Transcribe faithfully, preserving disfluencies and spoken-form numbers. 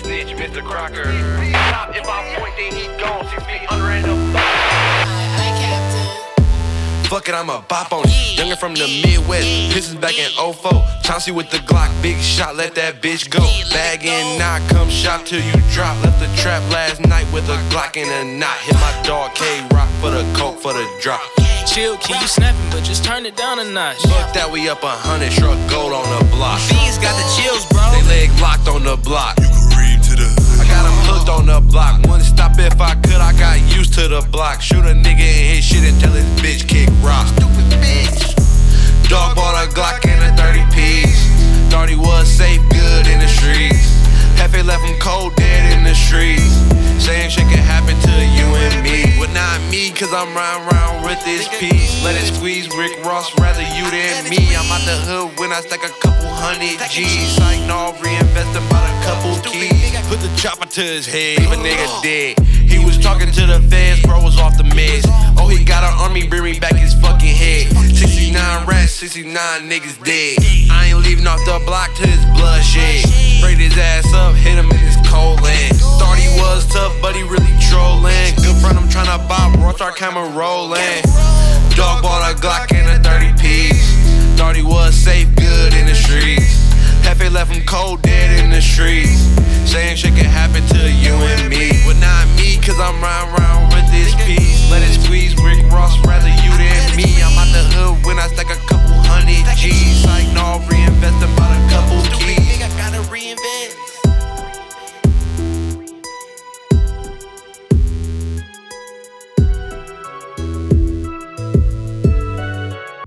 snitch, Mister Crocker. Stop if I point, then he gone. Six feet under and above. Fuck it, I'm a bop on it. Younger from the Midwest, Pistons back in oh four. Chauncey with the Glock, big shot, let that bitch go. Bag in, knock, come shop till you drop. Left the trap last night with a Glock and a knot. Hit my dog K-Rock for the coke for the drop. Chill, keep you snapping, but just turn it down a notch. Fuck that, we up a hundred, struck gold on the block. Fiends got the chills, bro. They leg locked on the block. You can read to the I got him hooked on the block. Wouldn't stop if I could, I got used to the block. Shoot a nigga in his shit and tell his bitch kick rock. Stupid bitch. Dog bought a Glock and a thirty piece. Thought he was safe, good in the streets. Hefe left him cold, dead in the streets. Same shit can happen to you and me, but not me, cause I'm round round with this piece. Let it squeeze, Rick Ross, rather you than me. I'm out the hood when I stack a couple hundred G's. Like no, reinvest about a couple keys. Put the chopper to his head, leave a nigga dead. He was talking to the feds, bro was off the meds. Oh, he got an army, bring me back his fucking head. sixty-nine rats, sixty-nine niggas dead. I ain't leaving off the block till his blood shed. Sprayed his ass up, hit him in his cold land. Thought he was tough, but he really trolling. Good friend, I'm tryna buy, bro, start camera rolling. Dog bought a Glock and a thirty piece. Thought he was safe, good in the streets. Hefe left him cold, dead